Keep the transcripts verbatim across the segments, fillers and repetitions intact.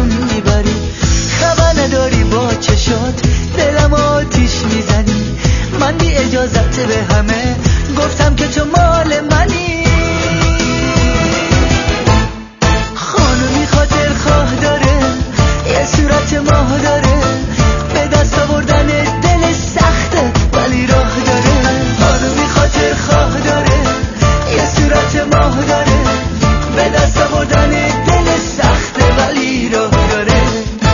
آسون میبری. خبر نداری با چشات دلم آتیش میزنی. من بی اجازت به همه گفتم که تو مال منی. خانومی خاطر خواه داره، یه صورت ماه داره، به دست آوردن دل سخته ولی راه داره. خانومی خاطر خواه داره، یه صورت ماه داره، به دست آوردن دل سخته ولی راه داره.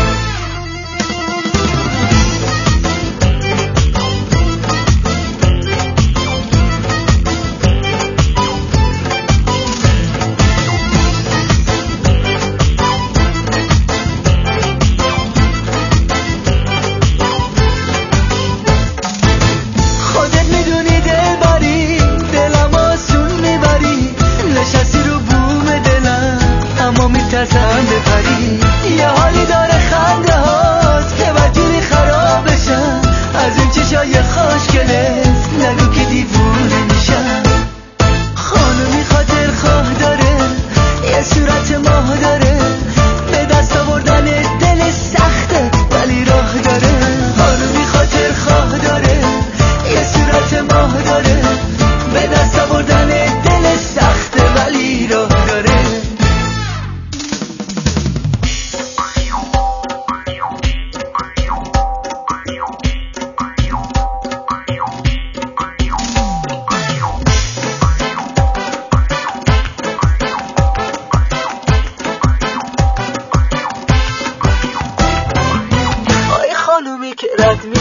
ترسم بپری، یه حالی داره خنده هات که بدجوری خراب بشم. از این چشای خوشگلت نگو که دیوونه میشم. خانومی خاطر خواه داره، یه صورت ماه داره، به دست آوردن دل سخته ولی راه داره. خانومی خاطر خواه داره، یه صورت ماه داره، به دست آوردن دل سخته ولی راه داره. خانومی که رد